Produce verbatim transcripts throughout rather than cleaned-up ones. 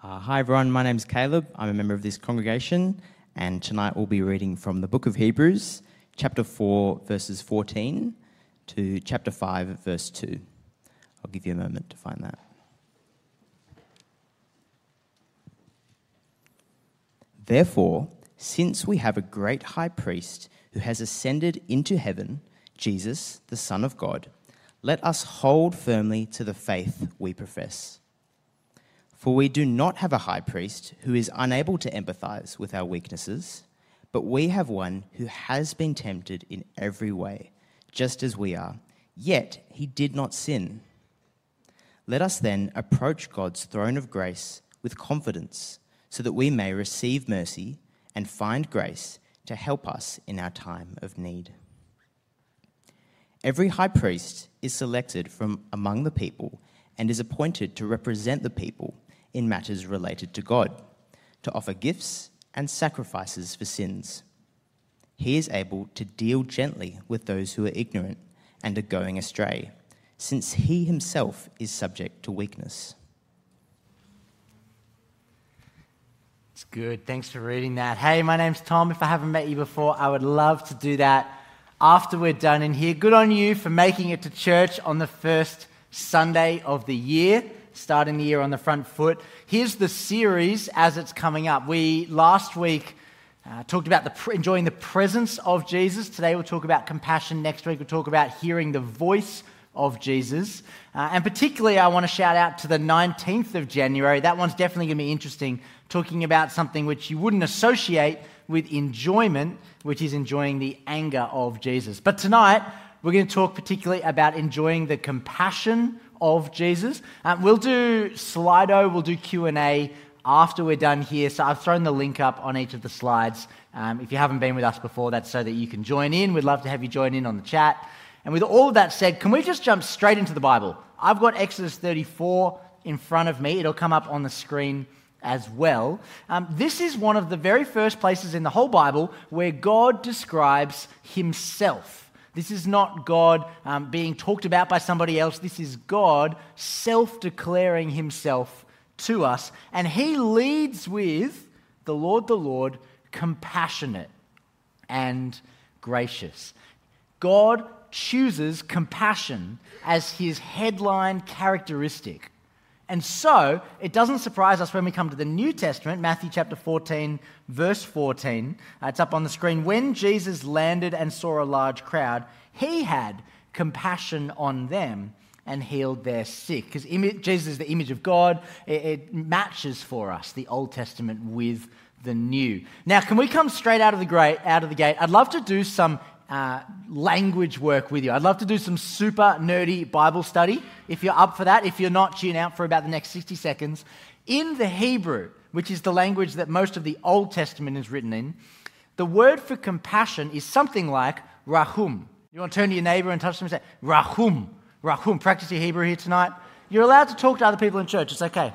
Uh, hi everyone, my name's Caleb. I'm a member of this congregation, and tonight we'll be reading from the book of Hebrews, chapter four, verses fourteen to chapter five, verse two. I'll give you a moment to find that. Therefore, since we have a great high priest who has ascended into heaven, Jesus, the Son of God, let us hold firmly to the faith we profess. For we do not have a high priest who is unable to empathize with our weaknesses, but we have one who has been tempted in every way, just as we are, yet he did not sin. Let us then approach God's throne of grace with confidence, so that we may receive mercy and find grace to help us in our time of need. Every high priest is selected from among the people and is appointed to represent the people in matters related to God, to offer gifts and sacrifices for sins. He is able to deal gently with those who are ignorant and are going astray, since he himself is subject to weakness. It's good. Thanks for reading that. Hey, my name's Tom. If I haven't met you before, I would love to do that after we're done in here. Good on you for making it to church on the first Sunday of the year, starting the year on the front foot. Here's the series as it's coming up. We, last week, uh, talked about the enjoying the presence of Jesus. Today we'll talk about compassion. Next week we'll talk about hearing the voice of Jesus. Uh, and particularly I want to shout out to the nineteenth of January. That one's definitely going to be interesting, talking about something which you wouldn't associate with enjoyment, which is enjoying the anger of Jesus. But tonight we're going to talk particularly about enjoying the compassion of Jesus. Um, we'll do Slido, we'll do Q and A after we're done here. So I've thrown the link up on each of the slides. Um, if you haven't been with us before, that's so that you can join in. We'd love to have you join in on the chat. And with all of that said, can we just jump straight into the Bible? I've got Exodus thirty-four in front of me. It'll come up on the screen as well. Um, this is one of the very first places in the whole Bible where God describes himself. This is not God um, being talked about by somebody else. This is God self-declaring himself to us. And he leads with the Lord, the Lord, compassionate and gracious. God chooses compassion as his headline characteristic. And so, it doesn't surprise us when we come to the New Testament, Matthew chapter fourteen, verse fourteen. Uh, it's up on the screen. When Jesus landed and saw a large crowd, he had compassion on them and healed their sick. Because Jesus is the image of God. It, it matches for us the Old Testament with the New. Now, can we come straight out of the gate? Out of the gate? I'd love to do some Uh, language work with you. I'd love to do some super nerdy Bible study. If you're up for that, if you're not, tune out for about the next sixty seconds. In the Hebrew, which is the language that most of the Old Testament is written in, the word for compassion is something like rahum. You want to turn to your neighbor and touch them and say, rahum, rahum. Practice your Hebrew here tonight. You're allowed to talk to other people in church. It's okay.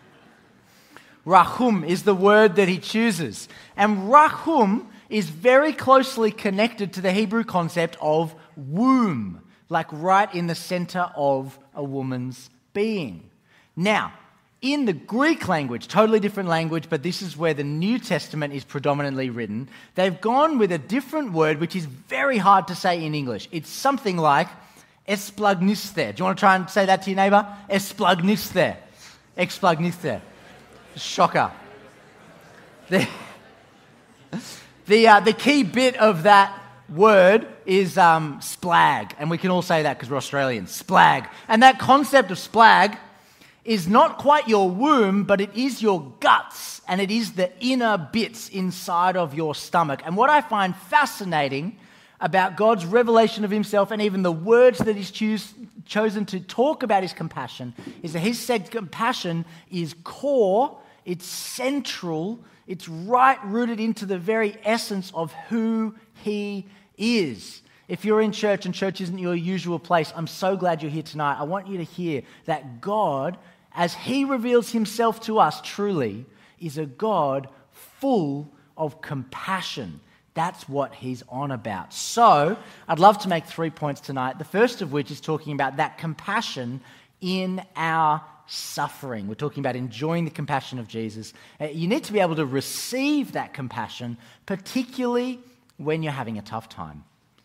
Rahum is the word that he chooses. And rahum is very closely connected to the Hebrew concept of womb, like right in the center of a woman's being. Now, in the Greek language, totally different language, but this is where the New Testament is predominantly written, they've gone with a different word which is very hard to say in English. It's something like esplagniste. Do you want to try and say that to your neighbor? Esplagniste. Esplagniste. Shocker. The, the, uh, the key bit of that word is um, splag, and we can all say that because we're Australians. Splag. And that concept of splag is not quite your womb, but it is your guts, and it is the inner bits inside of your stomach. And what I find fascinating about God's revelation of himself and even the words that he's choose, chosen to talk about his compassion is that he said compassion is core, it's central, it's right rooted into the very essence of who he is. If you're in church and church isn't your usual place, I'm so glad you're here tonight. I want you to hear that God, as he reveals himself to us truly, is a God full of compassion. That's what he's on about. So, I'd love to make three points tonight. The first of which is talking about that compassion in our suffering. We're talking about enjoying the compassion of Jesus. Uh, You need to be able to receive that compassion, particularly when you're having a tough time.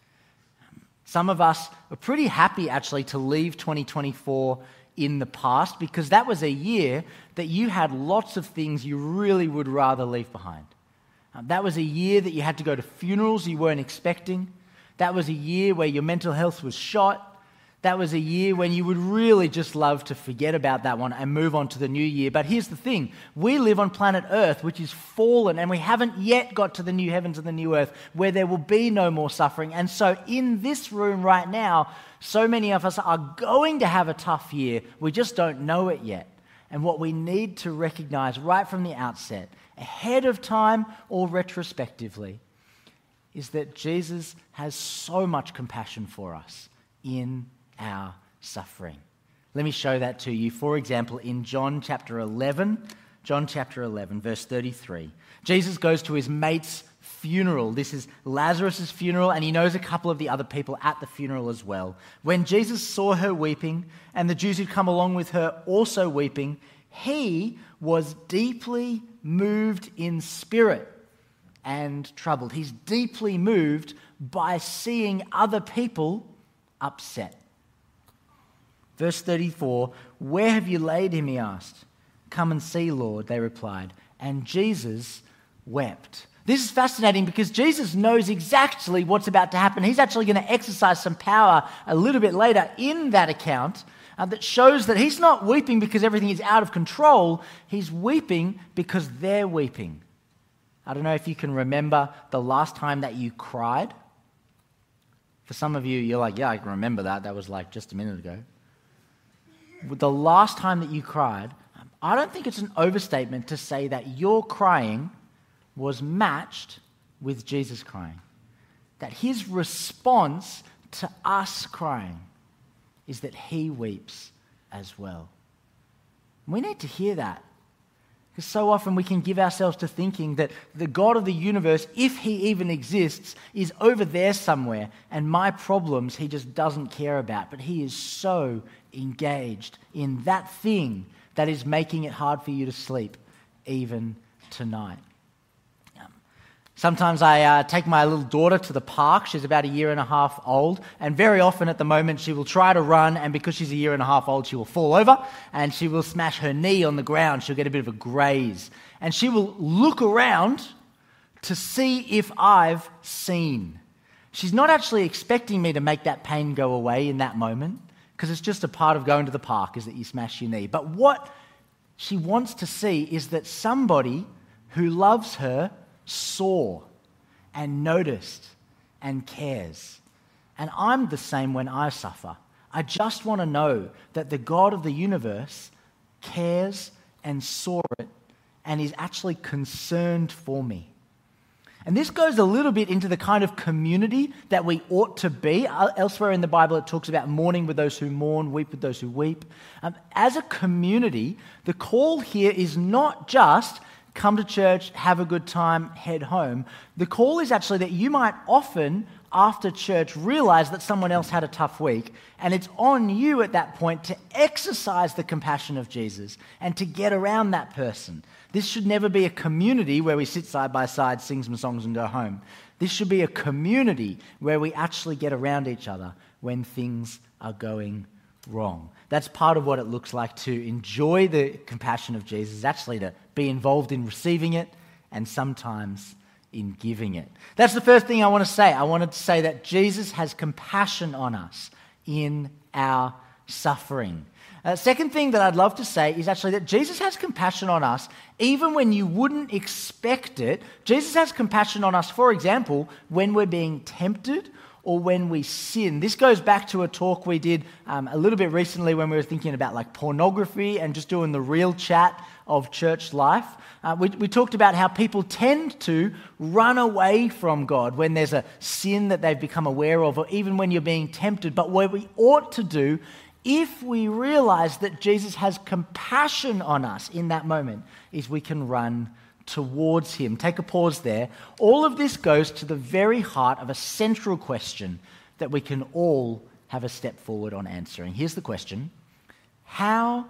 Some of us are pretty happy actually to leave twenty twenty-four in the past because that was a year that you had lots of things you really would rather leave behind. Uh, That was a year that you had to go to funerals you weren't expecting. That was a year where your mental health was shot. That was a year when you would really just love to forget about that one and move on to the new year. But here's the thing. We live on planet Earth, which is fallen, and we haven't yet got to the new heavens and the new earth where there will be no more suffering. And so in this room right now, so many of us are going to have a tough year. We just don't know it yet. And what we need to recognize right from the outset, ahead of time or retrospectively, is that Jesus has so much compassion for us in our suffering. Let me show that to you. For example, in John chapter eleven, John chapter eleven, verse thirty-three, Jesus goes to his mate's funeral. This is Lazarus' funeral, and he knows a couple of the other people at the funeral as well. When Jesus saw her weeping, and the Jews who'd come along with her also weeping, he was deeply moved in spirit and troubled. He's deeply moved by seeing other people upset. Verse thirty-four, "Where have you laid him?" he asked. "Come and see, Lord," they replied. And Jesus wept. This is fascinating because Jesus knows exactly what's about to happen. He's actually going to exercise some power a little bit later in that account uh, that shows that he's not weeping because everything is out of control. He's weeping because they're weeping. I don't know if you can remember the last time that you cried. For some of you, you're like, yeah, I can remember that. That was like just a minute ago. The last time that you cried, I don't think it's an overstatement to say that your crying was matched with Jesus crying. That his response to us crying is that he weeps as well. We need to hear that. Because so often we can give ourselves to thinking that the God of the universe, if he even exists, is over there somewhere, and my problems he just doesn't care about. But he is so engaged in that thing that is making it hard for you to sleep, even tonight. Sometimes I uh, take my little daughter to the park. She's about a year and a half old, and very often at the moment she will try to run, and because she's a year and a half old, she will fall over and she will smash her knee on the ground. She'll get a bit of a graze, and she will look around to see if I've seen. She's not actually expecting me to make that pain go away in that moment, because it's just a part of going to the park is that you smash your knee. But what she wants to see is that somebody who loves her saw and noticed and cares. And I'm the same when I suffer. I just want to know that the God of the universe cares and saw it and is actually concerned for me. And this goes a little bit into the kind of community that we ought to be. Elsewhere in the Bible, it talks about mourning with those who mourn, weep with those who weep. Um, as a community, the call here is not just come to church, have a good time, head home. The call is actually that you might often, after church, realize that someone else had a tough week, and it's on you at that point to exercise the compassion of Jesus and to get around that person. This should never be a community where we sit side by side, sing some songs and go home. This should be a community where we actually get around each other when things are going wrong. That's part of what it looks like to enjoy the compassion of Jesus, actually to be involved in receiving it and sometimes in giving it. That's the first thing I want to say. I wanted to say that Jesus has compassion on us in our suffering. Uh, second thing that I'd love to say is actually that Jesus has compassion on us even when you wouldn't expect it. Jesus has compassion on us, for example, when we're being tempted or when we sin. This goes back to a talk we did um, a little bit recently when we were thinking about like pornography and just doing the real chat of church life. Uh, we, we talked about how people tend to run away from God when there's a sin that they've become aware of, or even when you're being tempted. But what we ought to do, if we realize that Jesus has compassion on us in that moment, is we can run towards him. Take a pause there. All of this goes to the very heart of a central question that we can all have a step forward on answering. Here's the question: how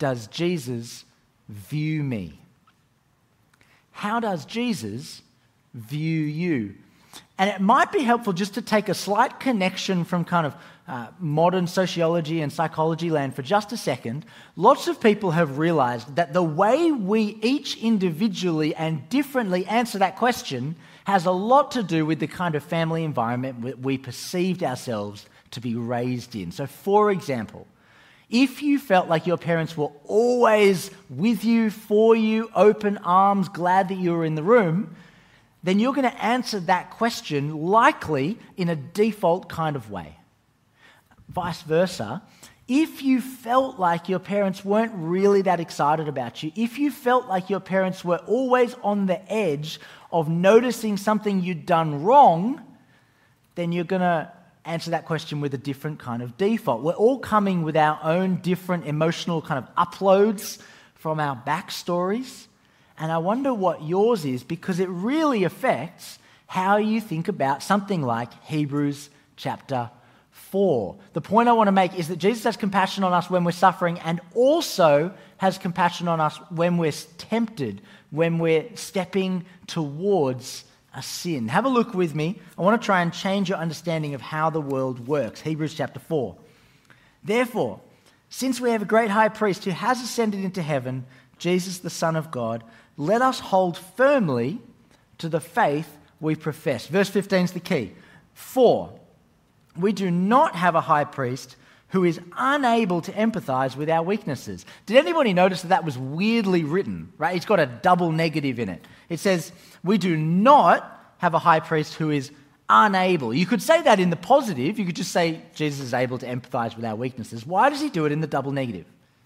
does Jesus view me? How does Jesus view you? And it might be helpful just to take a slight connection from kind of uh, modern sociology and psychology land for just a second. Lots of people have realized that the way we each individually and differently answer that question has a lot to do with the kind of family environment we perceived ourselves to be raised in. So, for example, if you felt like your parents were always with you, for you, open arms, glad that you were in the room, then you're going to answer that question likely in a default kind of way. Vice versa, if you felt like your parents weren't really that excited about you, if you felt like your parents were always on the edge of noticing something you'd done wrong, then you're going to answer that question with a different kind of default. We're all coming with our own different emotional kind of uploads from our backstories. And I wonder what yours is, because it really affects how you think about something like Hebrews chapter four. The point I want to make is that Jesus has compassion on us when we're suffering and also has compassion on us when we're tempted, when we're stepping towards a sin. Have a look with me. I want to try and change your understanding of how the world works. Hebrews chapter four. Therefore, since we have a great high priest who has ascended into heaven, Jesus the Son of God, let us hold firmly to the faith we profess. Verse fifteen is the key. For we do not have a high priest who is unable to empathize with our weaknesses. Did anybody notice that that was weirdly written, right? It's got a double negative in it. It says, we do not have a high priest who is unable. You could say that in the positive. You could just say Jesus is able to empathize with our weaknesses. Why does he do it in the double negative?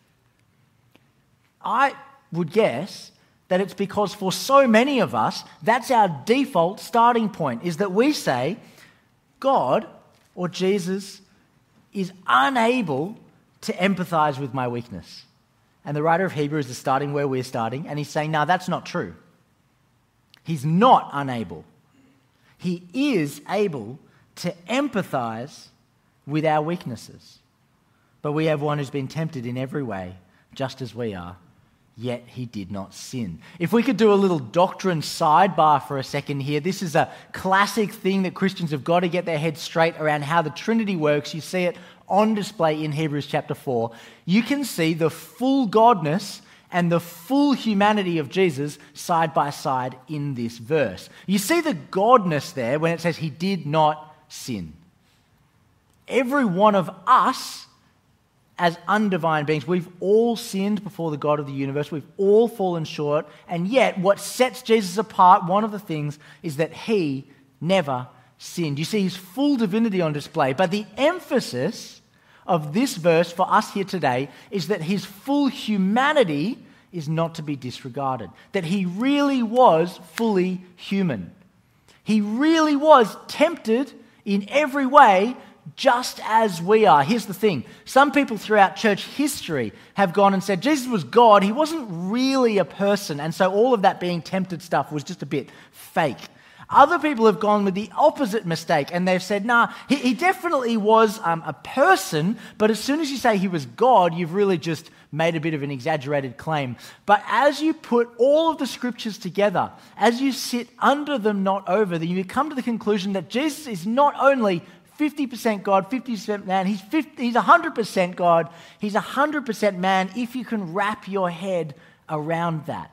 I would guess that it's because for so many of us, that's our default starting point, is that we say, God or Jesus is unable to empathize with my weakness. And the writer of Hebrews is starting where we're starting, and he's saying, no, that's not true. He's not unable. He is able to empathize with our weaknesses. But we have one who's been tempted in every way, just as we are, yet he did not sin. If we could do a little doctrine sidebar for a second here, this is a classic thing that Christians have got to get their heads straight around how the Trinity works. You see it on display in Hebrews chapter four. You can see the full godness and the full humanity of Jesus side by side in this verse. You see the godness there when it says he did not sin. Every one of us, as undivine beings, we've all sinned before the God of the universe. We've all fallen short. And yet, what sets Jesus apart, one of the things, is that he never sinned. You see his full divinity on display. But the emphasis of this verse for us here today is that his full humanity is not to be disregarded. That he really was fully human. He really was tempted in every way, just as we are. Here's the thing. Some people throughout church history have gone and said Jesus was God. He wasn't really a person. And so all of that being tempted stuff was just a bit fake. Other people have gone with the opposite mistake and they've said, nah, he, he definitely was um, a person, but as soon as you say he was God, you've really just made a bit of an exaggerated claim. But as you put all of the scriptures together, as you sit under them, not over them, you come to the conclusion that Jesus is not only fifty percent God, fifty percent man. He's fifty, he's one hundred percent God. He's one hundred percent man if you can wrap your head around that.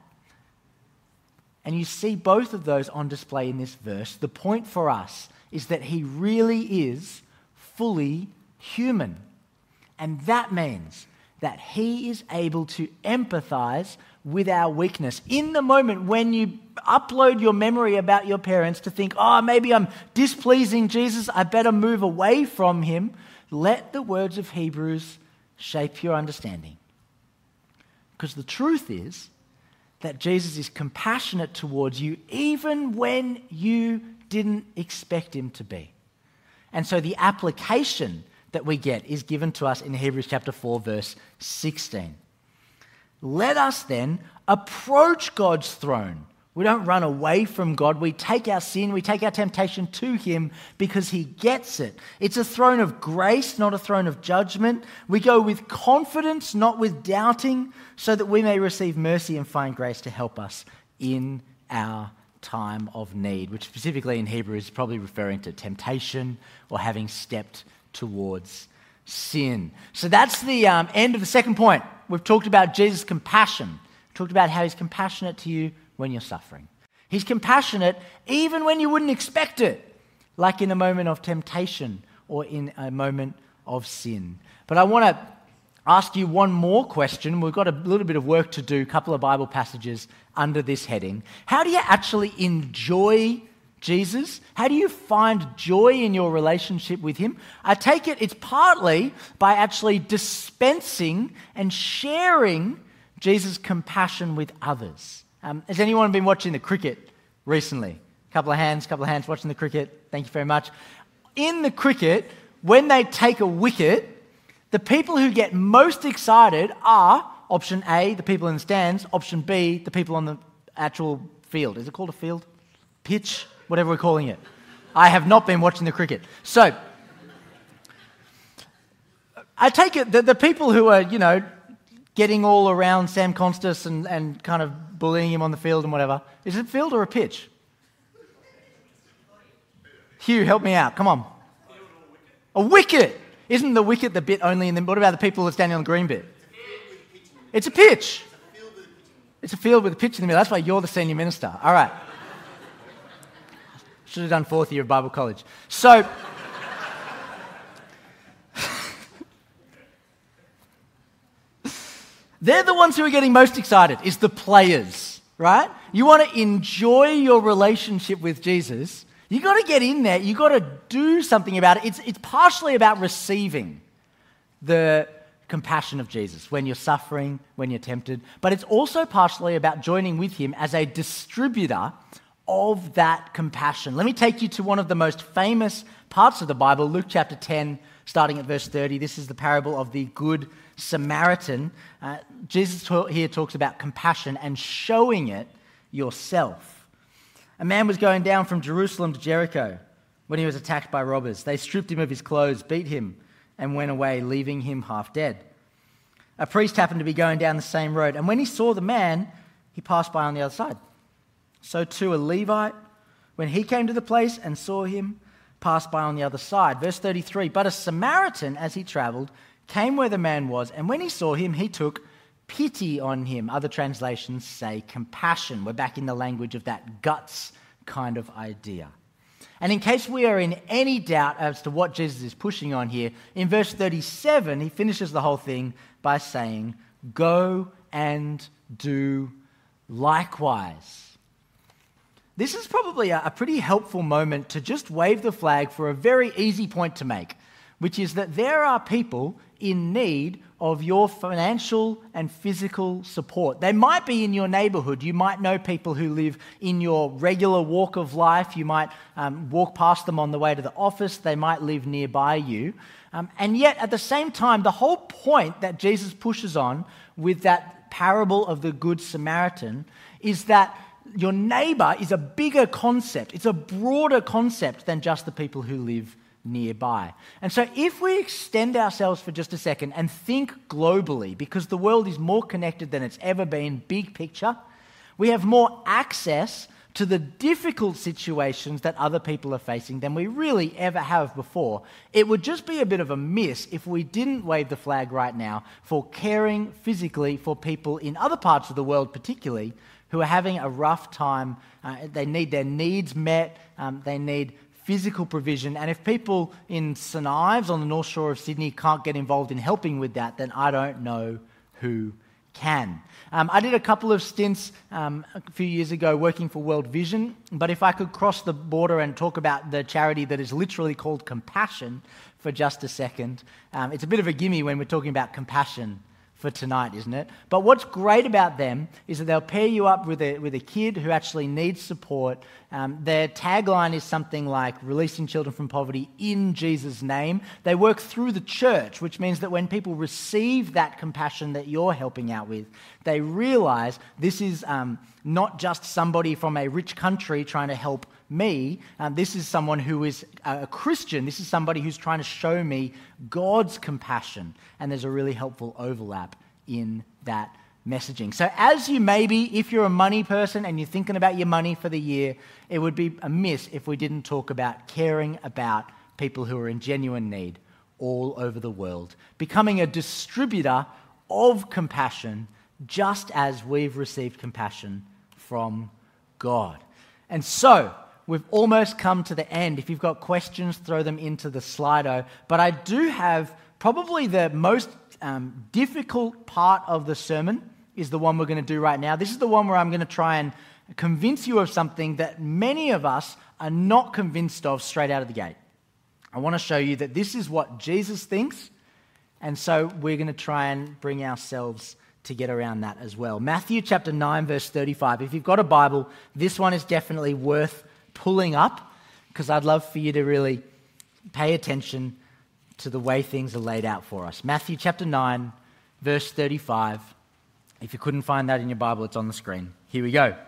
And you see both of those on display in this verse. The point for us is that he really is fully human. And that means that he is able to empathize with our weakness. In the moment when you upload your memory about your parents to think, oh, maybe I'm displeasing Jesus, I better move away from him, let the words of Hebrews shape your understanding. Because the truth is that Jesus is compassionate towards you even when you didn't expect him to be. And so the application that we get is given to us in Hebrews chapter four, verse sixteen. Let us then approach God's throne We don't run away from God. We take our sin, we take our temptation to him because he gets it. It's a throne of grace, not a throne of judgment. We go with confidence, not with doubting, so that we may receive mercy and find grace to help us in our time of need, which specifically in Hebrew is probably referring to temptation or having stepped towards sin. So that's the um, end of the second point. We've talked about Jesus' compassion. We've talked about how he's compassionate to you when you're suffering. He's compassionate even when you wouldn't expect it, like in a moment of temptation or in a moment of sin. But I want to ask you one more question. We've got a little bit of work to do, a couple of Bible passages under this heading. How do you actually enjoy Jesus? How do you find joy in your relationship with him? I take it it's partly by actually dispensing and sharing Jesus' compassion with others. Um, has anyone been watching the cricket recently? Couple of hands, couple of hands watching the cricket. Thank you very much. In the cricket, when they take a wicket, the people who get most excited are option A, the people in the stands, option B, the people on the actual field. Is it called a field? Pitch? Whatever we're calling it. I have not been watching the cricket. So, I take it that the people who are, you know, getting all around Sam Constas and, and kind of bullying him on the field and whatever. Is it field or a pitch? Hugh, help me out. Come on. A wicket. Isn't the wicket the bit only in the... What about the people that's standing on the green bit? It's a pitch. It's a field with a pitch in the middle. That's why you're the senior minister. All right. Should have done fourth year of Bible college. So... They're the ones who are getting most excited, is the players, right? You want to enjoy your relationship with Jesus. You got to get in there. You got to do something about it. It's, it's partially about receiving the compassion of Jesus when you're suffering, when you're tempted. But it's also partially about joining with him as a distributor of that compassion. Let me take you to one of the most famous parts of the Bible, Luke chapter ten, starting at verse thirty. This is the parable of the Good Samaritan. Uh, Jesus here talks about compassion and showing it yourself. A man was going down from Jerusalem to Jericho when he was attacked by robbers. They stripped him of his clothes, beat him, and went away, leaving him half dead. A priest happened to be going down the same road, and when he saw the man, he passed by on the other side. So too a Levite, when he came to the place and saw him, passed by on the other side. Verse thirty-three, but a Samaritan, as he traveled, came where the man was, and when he saw him, he took pity on him. Other translations say compassion. We're back in the language of that guts kind of idea. And in case we are in any doubt as to what Jesus is pushing on here, in verse thirty-seven, he finishes the whole thing by saying, go and do likewise. This is probably a, a pretty helpful moment to just wave the flag for a very easy point to make, which is that there are people in need of your financial and physical support. They might be in your neighborhood. You might know people who live in your regular walk of life. You might um, walk past them on the way to the office. They might live nearby you. Um, and yet, at the same time, the whole point that Jesus pushes on with that parable of the Good Samaritan is that your neighbor is a bigger concept. It's a broader concept than just the people who live nearby. And so if we extend ourselves for just a second and think globally, because the world is more connected than it's ever been, big picture, we have more access to the difficult situations that other people are facing than we really ever have before. It would just be a bit of a miss if we didn't wave the flag right now for caring physically for people in other parts of the world particularly who are having a rough time. Uh, they need their needs met. Um, they need physical provision. And if people in Saint Ives on the North Shore of Sydney can't get involved in helping with that, then I don't know who can. Um, I did a couple of stints um, a few years ago working for World Vision, but if I could cross the border and talk about the charity that is literally called Compassion for just a second, um, it's a bit of a gimme when we're talking about compassion for tonight, isn't it? But what's great about them is that they'll pair you up with a, with a kid who actually needs support. Um, their tagline is something like releasing children from poverty in Jesus' name. They work through the church, which means that when people receive that compassion that you're helping out with, they realize this is um, not just somebody from a rich country trying to help me. Um, this is someone who is a Christian. This is somebody who's trying to show me God's compassion. And there's a really helpful overlap in that messaging. So as you maybe, if you're a money person and you're thinking about your money for the year, it would be amiss if we didn't talk about caring about people who are in genuine need all over the world, becoming a distributor of compassion just as we've received compassion from God. And so, we've almost come to the end. If you've got questions, throw them into the Slido. But I do have probably the most um, difficult part of the sermon is the one we're going to do right now. This is the one where I'm going to try and convince you of something that many of us are not convinced of straight out of the gate. I want to show you that this is what Jesus thinks, and so we're going to try and bring ourselves to get around that as well. Matthew chapter nine, verse thirty-five. If you've got a Bible, this one is definitely worth pulling up, because I'd love for you to really pay attention to the way things are laid out for us. Matthew chapter nine, verse thirty-five. If you couldn't find that in your Bible, it's on the screen. Here we go.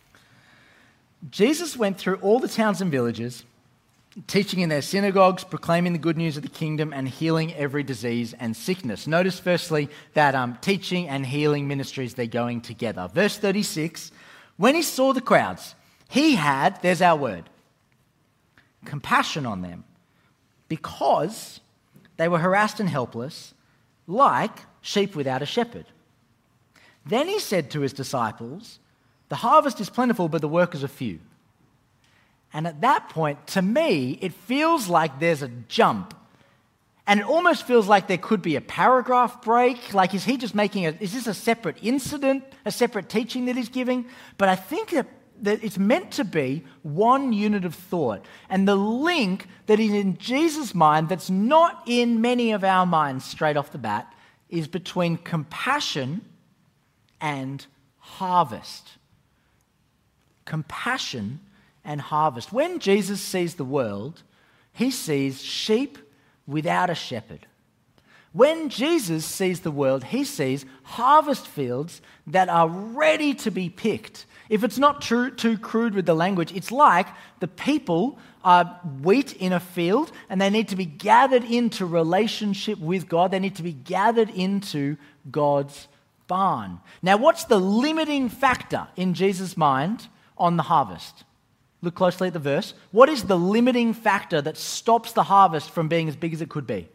Jesus went through all the towns and villages, teaching in their synagogues, proclaiming the good news of the kingdom, and healing every disease and sickness. Notice firstly that um, teaching and healing ministries, they're going together. Verse thirty-six, when he saw the crowds, he had, there's our word, compassion on them, because they were harassed and helpless, like sheep without a shepherd. Then he said to his disciples, the harvest is plentiful, but the workers are few. And at that point, to me, it feels like there's a jump. And it almost feels like there could be a paragraph break. Like, is he just making a, is this a separate incident, a separate teaching that he's giving? But I think that that it's meant to be one unit of thought. And the link that is in Jesus' mind that's not in many of our minds straight off the bat is between compassion and harvest. Compassion and harvest. When Jesus sees the world, he sees sheep without a shepherd. When Jesus sees the world, he sees harvest fields that are ready to be picked. If it's not too, too crude with the language, it's like the people are wheat in a field and they need to be gathered into relationship with God. They need to be gathered into God's barn. Now, what's the limiting factor in Jesus' mind on the harvest? Look closely at the verse. What is the limiting factor that stops the harvest from being as big as it could be?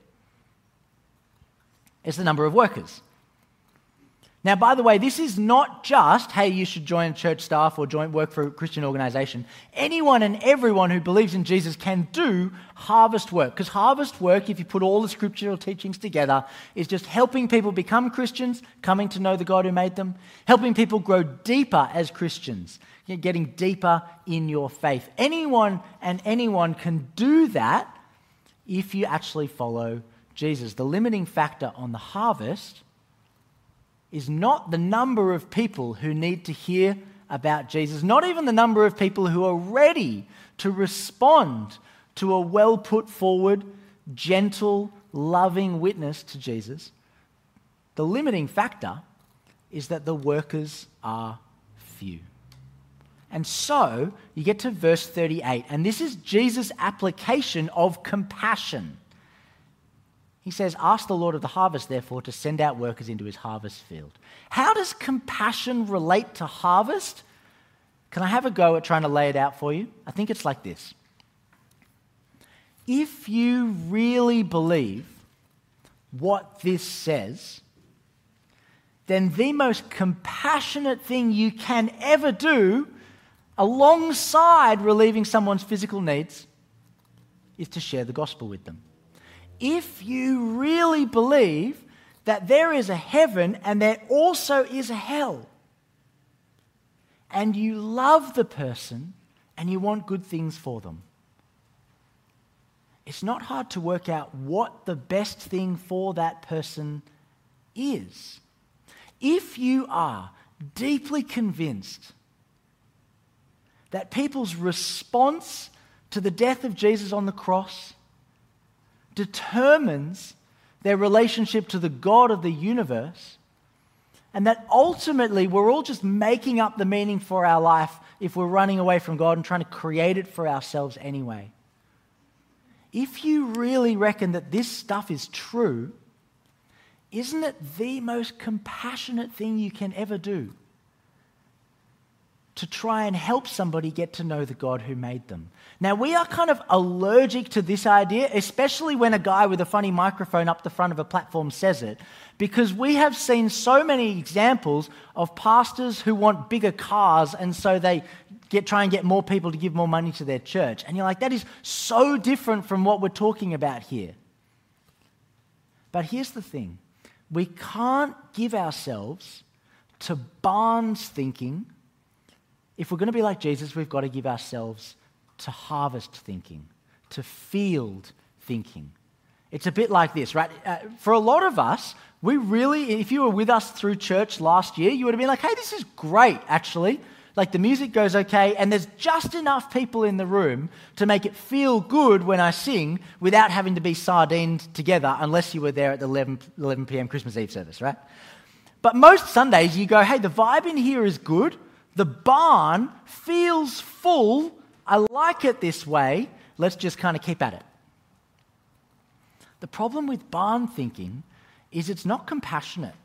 It's the number of workers. Now, by the way, this is not just, hey, you should join church staff or join work for a Christian organization. Anyone and everyone who believes in Jesus can do harvest work. Because harvest work, if you put all the scriptural teachings together, is just helping people become Christians, coming to know the God who made them, helping people grow deeper as Christians, getting deeper in your faith. Anyone and anyone can do that if you actually follow Jesus. The limiting factor on the harvest is not the number of people who need to hear about Jesus, not even the number of people who are ready to respond to a well put forward, gentle, loving witness to Jesus. The limiting factor is that the workers are few. And so you get to verse thirty-eight, and this is Jesus' application of compassion. He says, ask the Lord of the harvest, therefore, to send out workers into his harvest field. How does compassion relate to harvest? Can I have a go at trying to lay it out for you? I think it's like this. If you really believe what this says, then the most compassionate thing you can ever do, alongside relieving someone's physical needs, is to share the gospel with them. If you really believe that there is a heaven and there also is a hell, and you love the person and you want good things for them, it's not hard to work out what the best thing for that person is. If you are deeply convinced that people's response to the death of Jesus on the cross determines their relationship to the God of the universe, and that ultimately we're all just making up the meaning for our life if we're running away from God and trying to create it for ourselves anyway. If you really reckon that this stuff is true, isn't it the most compassionate thing you can ever do? To try and help somebody get to know the God who made them. Now, we are kind of allergic to this idea, especially when a guy with a funny microphone up the front of a platform says it, because we have seen so many examples of pastors who want bigger cars, and so they get try and get more people to give more money to their church. And you're like, that is so different from what we're talking about here. But here's the thing. We can't give ourselves to Barnes thinking. If we're going to be like Jesus, we've got to give ourselves to harvest thinking, to field thinking. It's a bit like this, right? Uh, for a lot of us, we really, if you were with us through church last year, you would have been like, hey, this is great, actually. Like the music goes okay, and there's just enough people in the room to make it feel good when I sing without having to be sardined together, unless you were there at the eleven p.m. Christmas Eve service, right? But most Sundays you go, hey, the vibe in here is good. The barn feels full. I like it this way. Let's just kind of keep at it. The problem with barn thinking is it's not compassionate.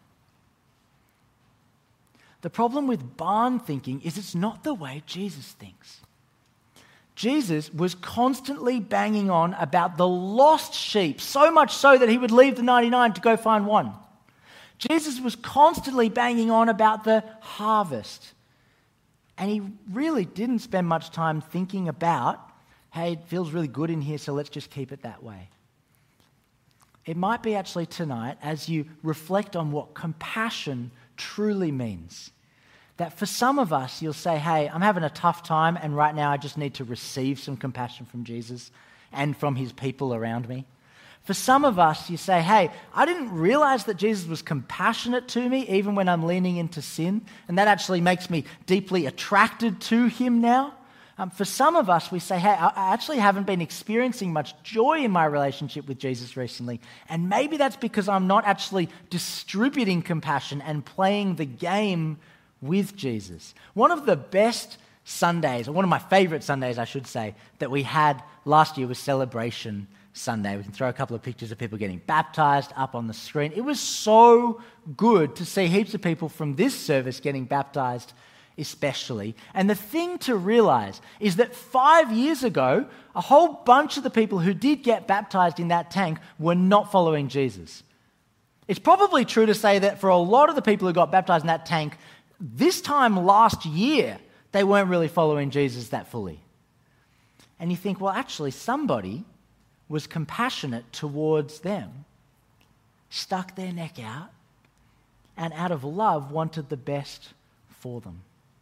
The problem with barn thinking is it's not the way Jesus thinks. Jesus was constantly banging on about the lost sheep, so much so that he would leave the ninety-nine to go find one. Jesus was constantly banging on about the harvest. And he really didn't spend much time thinking about, hey, it feels really good in here, so let's just keep it that way. It might be actually tonight, as you reflect on what compassion truly means, that for some of us, you'll say, hey, I'm having a tough time, and right now I just need to receive some compassion from Jesus and from his people around me. For some of us, you say, hey, I didn't realize that Jesus was compassionate to me even when I'm leaning into sin, and that actually makes me deeply attracted to him now. Um, for some of us, we say, hey, I actually haven't been experiencing much joy in my relationship with Jesus recently, and maybe that's because I'm not actually distributing compassion and playing the game with Jesus. One of the best Sundays, or one of my favorite Sundays, I should say, that we had last year was Celebration Sunday. We can throw a couple of pictures of people getting baptized up on the screen. It was so good to see heaps of people from this service getting baptized especially. And the thing to realize is that five years ago, a whole bunch of the people who did get baptized in that tank were not following Jesus. It's probably true to say that for a lot of the people who got baptized in that tank, this time last year, they weren't really following Jesus that fully. And you think, well, actually, somebody was compassionate towards them, stuck their neck out, and out of love wanted the best for them.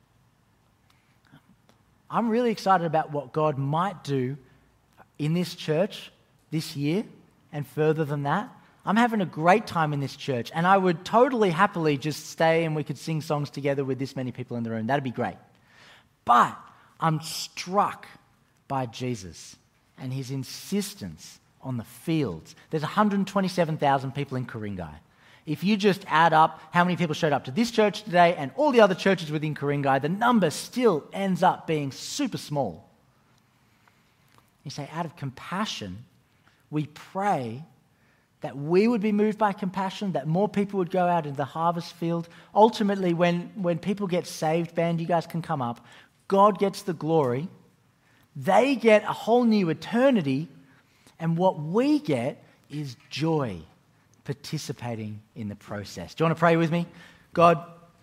I'm really excited about what God might do in this church this year and further than that. I'm having a great time in this church, and I would totally happily just stay and we could sing songs together with this many people in the room. That'd be great. But I'm struck by Jesus and his insistence on the fields. There's one hundred twenty-seven thousand people in Ku-ring-gai. If you just add up how many people showed up to this church today and all the other churches within Ku-ring-gai, the number still ends up being super small. You say, out of compassion, we pray that we would be moved by compassion, that more people would go out into the harvest field. Ultimately, when, when people get saved, band, you guys can come up, God gets the glory. They get a whole new eternity, and what we get is joy participating in the process. Do you want to pray with me? God,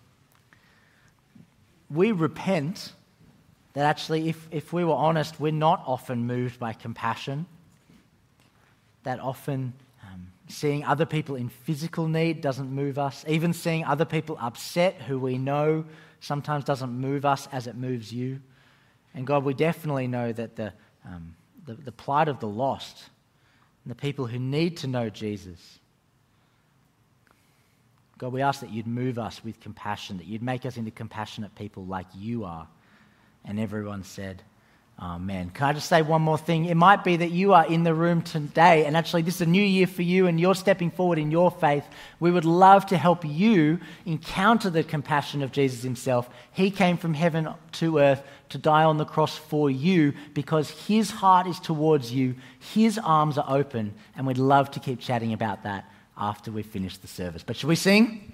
we repent that actually, if, if we were honest, we're not often moved by compassion, that often um, seeing other people in physical need doesn't move us. Even seeing other people upset who we know sometimes doesn't move us as it moves you. And God, we definitely know that the, um, the, the plight of the lost and the people who need to know Jesus, God, we ask that you'd move us with compassion, that you'd make us into compassionate people like you are. And everyone said, amen. Can I just say one more thing? It might be that you are in the room today, and actually this is a new year for you, and you're stepping forward in your faith. We would love to help you encounter the compassion of Jesus himself. He came from heaven to earth to die on the cross for you because his heart is towards you. His arms are open, and we'd love to keep chatting about that after we've finished the service. But should we sing?